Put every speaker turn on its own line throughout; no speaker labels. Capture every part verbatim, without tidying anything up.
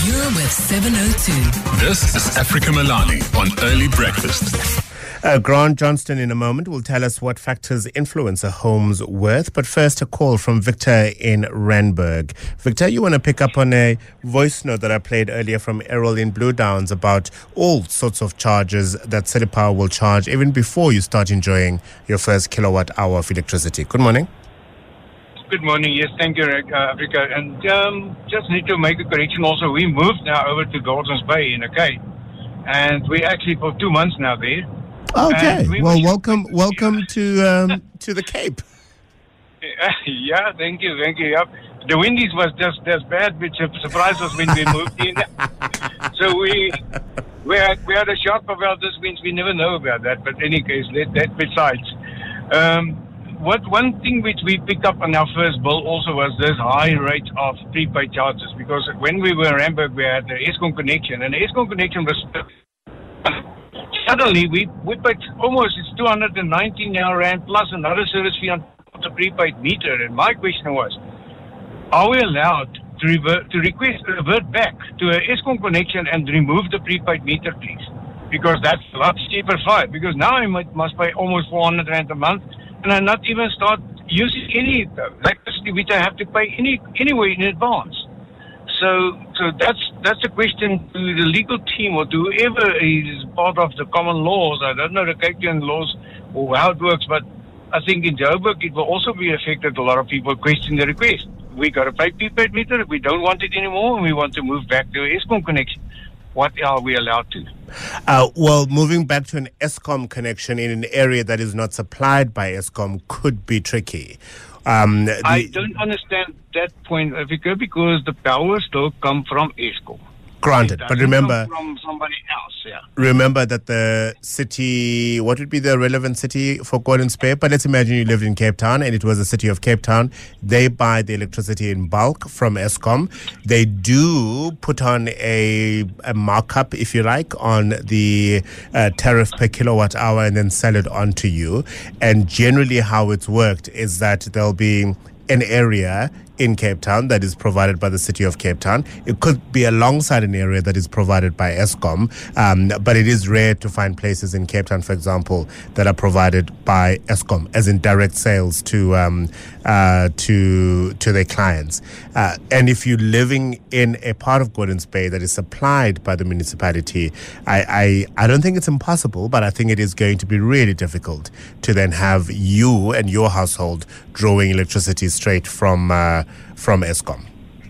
You're with seven oh two.
This is Africa Milani on Early Breakfast.
Uh, Grant Johnston in a moment will tell us what factors influence a home's worth. But first, a call from Victor in Randburg. Victor, you want to pick up on a voice note that I played earlier from Errol in Blue Downs about all sorts of charges that City Power will charge even before you start enjoying your first kilowatt hour of electricity. Good morning.
Good morning. Yes, thank you, uh, Africa. And um, just need to make a correction also. We moved now over to Gordons Bay in a Cape. And we're actually for two months now there.
Okay.
We
well,
were,
welcome welcome to um, to the Cape.
Yeah, thank you, thank you. Yep. The Windies was just as bad, which surprised us when we moved in. So we we had, we had a shock about this winds. We never know about that. But in any case, that, that besides. Um, what one thing which we picked up on our first bill also was this high rate of prepaid charges. Because when we were in Randburg, we had the Eskom connection. And the Eskom connection was... Suddenly, we, we paid almost, it's two hundred nineteen now rand plus another service fee on the prepaid meter. And my question was, are we allowed to revert, to request, revert back to a Eskom connection and remove the prepaid meter, please? Because that's a lot cheaper for it. Because now I might, must pay almost four hundred rand a month and I not even start using any electricity which I have to pay any anyway in advance. So, so that's that's a question to the legal team or to whoever is part of the common laws. I don't know the Cape Town laws or how it works, but I think in Joburg it will also be affected. A lot of people question the request. We got to pay prepaid meter. We don't want it anymore, and we want to move back to a Eskom connection. What are we allowed to?
Uh, well, moving back to an Eskom connection in an area that is not supplied by Eskom could be tricky. Um, the,
I don't understand that point, Africa, because the power still come from Eskom.
Granted, but remember,
from somebody else, yeah.
Remember that the city, what would be the relevant city for Gordons Bay? But let's imagine you lived in Cape Town and it was the city of Cape Town. They buy the electricity in bulk from Eskom. They do put on a, a markup, if you like, on the uh, tariff per kilowatt hour and then sell it on to you. And generally how it's worked is that there'll be an area in Cape Town that is provided by the city of Cape Town. It could be alongside an area that is provided by Eskom, um, but it is rare to find places in Cape Town, for example, that are provided by Eskom, as in direct sales to um, uh, to to their clients. Uh, and if you're living in a part of Gordons Bay that is supplied by the municipality, I, I, I don't think it's impossible, but I think it is going to be really difficult to then have you and your household drawing electricity straight from uh, from Eskom.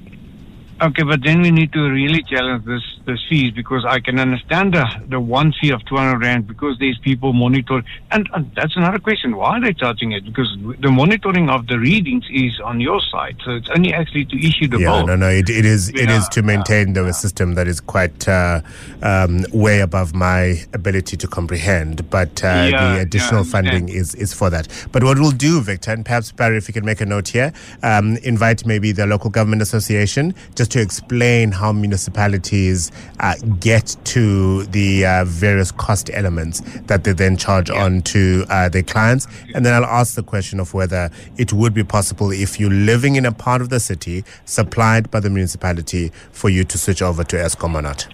Okay, but then we need to really challenge this this fees, because I can understand the the one fee of two hundred rand because there's people monitor, and, and that's another question. Why are they charging it? Because the monitoring of the readings is on your side, so it's only actually to issue the
yeah,
bill.
no, no, it, it is
yeah,
it is to maintain
yeah,
the
yeah.
system that is quite uh, um, way above my ability to comprehend. But uh,
Yeah,
the additional
yeah,
funding
yeah.
is is for that. But what we'll do, Victor, and perhaps Barry, if you can make a note here, um, invite maybe the local government association just to explain how municipalities uh, get to the uh, various cost elements that they then charge
Yeah.
on to uh, their clients. And then I'll ask the question of whether it would be possible, if you're living in a part of the city supplied by the municipality, for you to switch over to Eskom or not.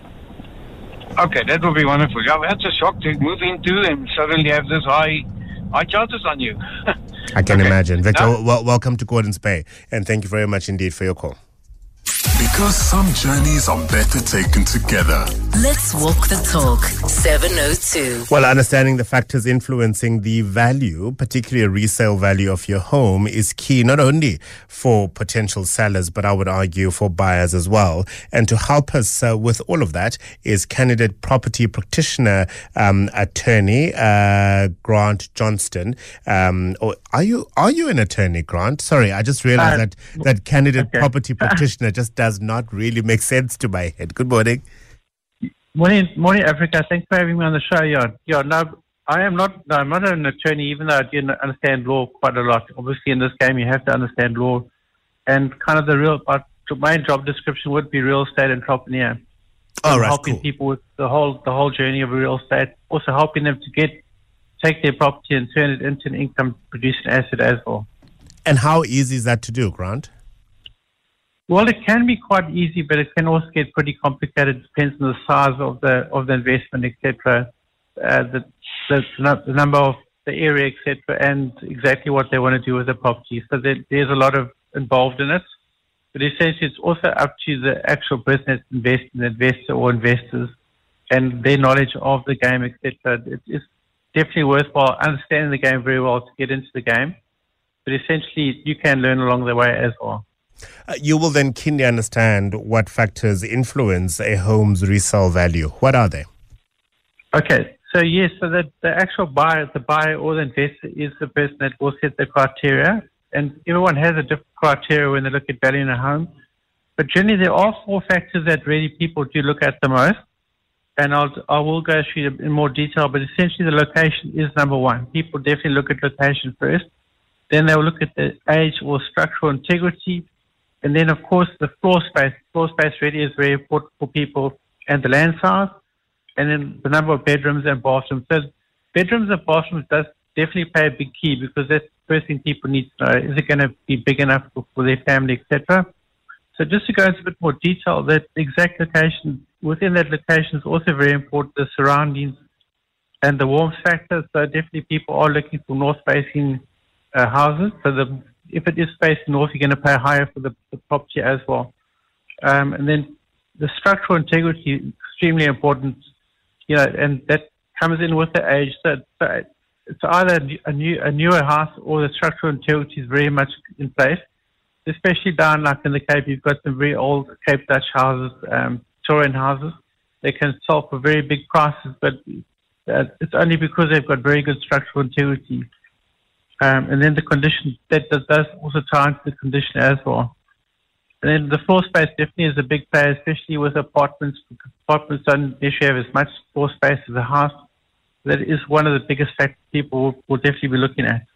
Okay, that would be wonderful. Yeah, that's a shock to move into and suddenly have this high high charges on you.
I can
Okay.
imagine. Victor,
Now-
w- welcome to Gordons Bay. And thank you very much indeed for your call.
Because some journeys are better taken together.
Let's walk the talk. seven oh two.
Well, understanding the factors influencing the value, particularly a resale value of your home, is key not only for potential sellers, but I would argue for buyers as well. And to help us uh, with all of that is candidate property practitioner um, attorney uh, Grant Johnston. Um, or are you are you an attorney, Grant? Sorry, I just realized
Uh,
that that candidate
okay.
property practitioner just does not really make sense to my head. Good morning.
Morning, morning, Africa. Thanks for having me on the show, Jan. Yeah, no, I am not. No, I'm not an attorney, even though I do understand law quite a lot. Obviously, in this game, you have to understand law, and kind of the real. But my job description would be real estate entrepreneur.
All right,
helping
cool.
people with the whole the whole journey of real estate. Also helping them to get take their property and turn it into an income producing asset as well.
And how easy is that to do, Grant?
Well, it can be quite easy, but it can also get pretty complicated. It depends on the size of the of the investment, et cetera. Uh, the, the the number of the area, et cetera, and exactly what they want to do with the property. So there, there's a lot of involved in it. But essentially, it's also up to the actual business invest, investor or investors and their knowledge of the game, et cetera. It, it's definitely worthwhile understanding the game very well to get into the game. But essentially, you can learn along the way as well.
Uh, you will then keenly understand what factors influence a home's resale value. What are they?
Okay, so yes, so that the actual buyer, the buyer or the investor is the person that will set the criteria. And everyone has a different criteria when they look at valuing a home. But generally, there are four factors that really people do look at the most. And I'll, I will go through it in more detail, but essentially the location is number one. People definitely look at location first. Then they'll look at the age or structural integrity. And then, of course, the floor space. Floor space really is very important for people, and the land size. And then the number of bedrooms and bathrooms. So bedrooms and bathrooms does definitely play a big key, because that's the first thing people need to know. Is it going to be big enough for, for their family, et cetera? So just to go into a bit more detail, that exact location, within that location is also very important, the surroundings and the warmth factor. So definitely people are looking for north-facing uh, houses. So the, if it is facing north, you're going to pay higher for the, the property as well. Um, and then the structural integrity is extremely important, you know, and that comes in with the age. So, so it's either a new a newer house or the structural integrity is very much in place. Especially down like in the Cape, you've got some very old Cape Dutch houses, um, Victorian houses. They can sell for very big prices, but uh, it's only because they've got very good structural integrity. Um, and then the condition, that does also tie into the condition as well. And then the floor space definitely is a big player, especially with apartments. Apartments don't necessarily have as much floor space as a house. That is one of the biggest factors people will, will definitely be looking at.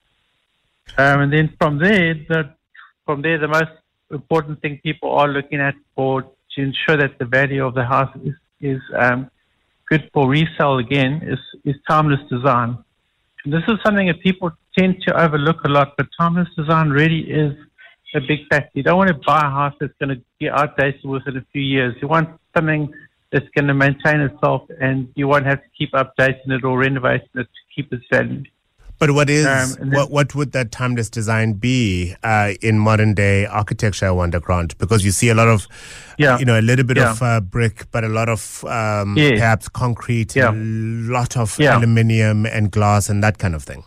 Um, and then from there, the From there, the most important thing people are looking at for to ensure that the value of the house is, is um, good for resale again is, is timeless design. And this is something that people tend to overlook a lot, but timeless design really is a big factor. You don't want to buy a house that's going to get outdated within a few years. You want something that's going to maintain itself, and you won't have to keep updating it or renovating it to keep its value.
But what is
Um, and then-
what what would that timeless design be uh, in modern day architecture, I wonder, Grant? Because you see a lot of,
Yeah.
you know, a little bit
Yeah.
of uh, brick, but a lot of um,
Yes.
perhaps concrete,
Yeah.
a lot of
Yeah.
aluminium and glass and that kind of thing.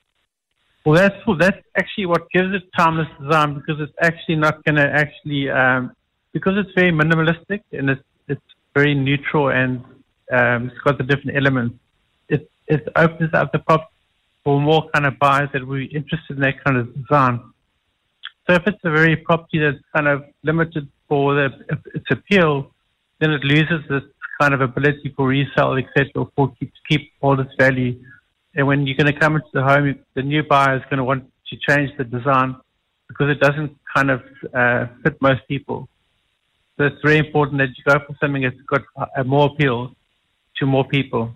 Well, that's well, that's actually what gives it timeless design, because it's actually not going to actually um, because it's very minimalistic and it's it's very neutral, and um, it's got the different elements. It it opens up the property for more kind of buyers that will be interested in that kind of design. So if it's a very property that's kind of limited for the, its appeal, then it loses this kind of ability for resale, et cetera, for keep, to keep all its value. And when you're going to come into the home, the new buyer is going to want to change the design because it doesn't kind of uh, fit most people. So it's very important that you go for something that's got a more appeal to more people.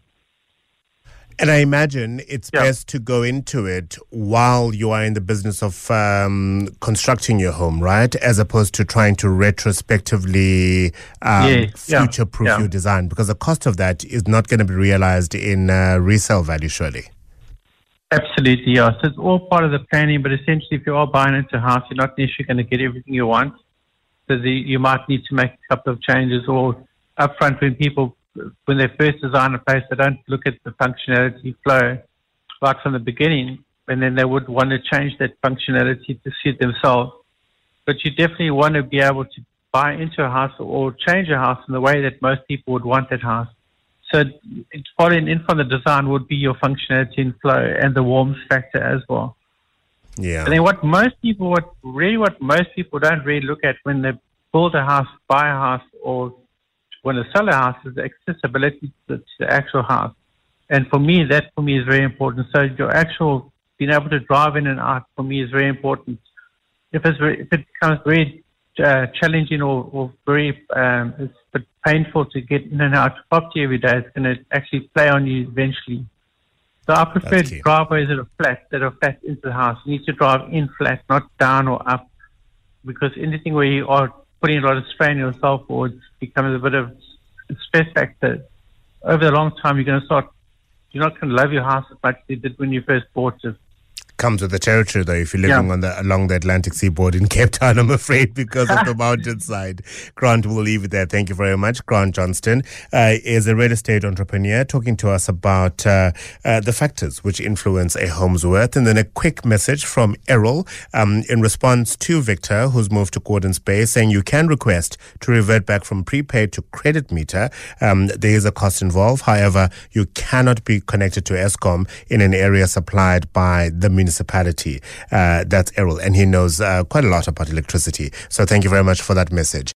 And I imagine it's
Yeah.
best to go into it while you are in the business of um, constructing your home, right? As opposed to trying to retrospectively um,
Yeah, yeah,
future-proof
yeah.
your design, because the cost of that is not going to be realized in uh, resale value, surely.
Absolutely, yeah. So it's all part of the planning, but essentially if you are buying into a house, you're not necessarily going to get everything you want. So the, you might need to make a couple of changes, or upfront when people, when they first design a place, they don't look at the functionality flow right from the beginning, and then they would want to change that functionality to suit themselves. But you definitely want to be able to buy into a house or change a house in the way that most people would want that house. So it's following in from the design would be your functionality and flow and the warmth factor as well.
Yeah.
And then what most people, what really what most people don't really look at when they build a house, buy a house, or when they sell a house is the accessibility to the actual house. And for me, that for me is very important. So your actual being able to drive in and out for me is very important. If it's very, if it becomes very uh, challenging or, or very um, it's but painful to get in and out of property every day, it's going to actually play on you eventually. So I prefer
That's key.
driveways that are flat, that are flat into the house. You need to drive in flat, not down or up, because anything where you are putting a lot of strain on yourself, or it becomes a bit of a stress factor. Over the long time, you're going to start, you're not going to love your house as much as you did when you first bought it.
Comes with the territory, though, if you're living
Yeah.
on the along the Atlantic seaboard in Cape Town, I'm afraid, because of the mountainside. Grant, we'll leave it there. Thank you very much. Grant Johnston uh, is a real estate entrepreneur talking to us about uh, uh, the factors which influence a home's worth. And then a quick message from Errol um, in response to Victor, who's moved to Gordon's Bay, saying you can request to revert back from prepaid to credit meter. Um, there is a cost involved. However, you cannot be connected to Eskom in an area supplied by the municipality. Uh, that's Errol, and he knows uh, quite a lot about electricity. So thank you very much for that message.